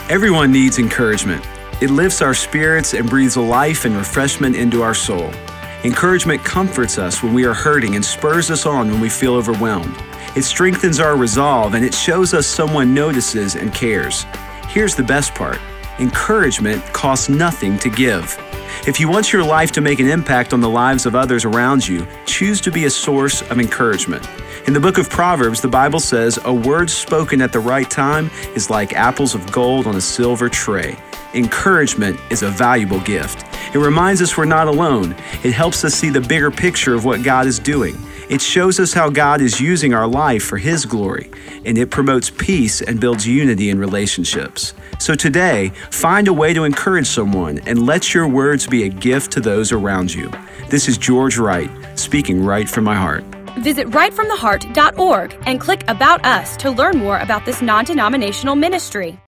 Everyone needs encouragement. It lifts our spirits and breathes life and refreshment into our soul. Encouragement comforts us when we are hurting and spurs us on when we feel overwhelmed. It strengthens our resolve and it shows us someone notices and cares. Here's the best part. Encouragement costs nothing to give. If you want your life to make an impact on the lives of others around you, choose to be a source of encouragement. In the book of Proverbs, the Bible says, "A word spoken at the right time is like apples of gold on a silver tray." Encouragement is a valuable gift. It reminds us we're not alone. It helps us see the bigger picture of what God is doing. It shows us how God is using our life for His glory, and it promotes peace and builds unity in relationships. So today, find a way to encourage someone and let your words be a gift to those around you. This is George Wright, speaking right from my heart. Visit rightfromtheheart.org and click About Us to learn more about this non-denominational ministry.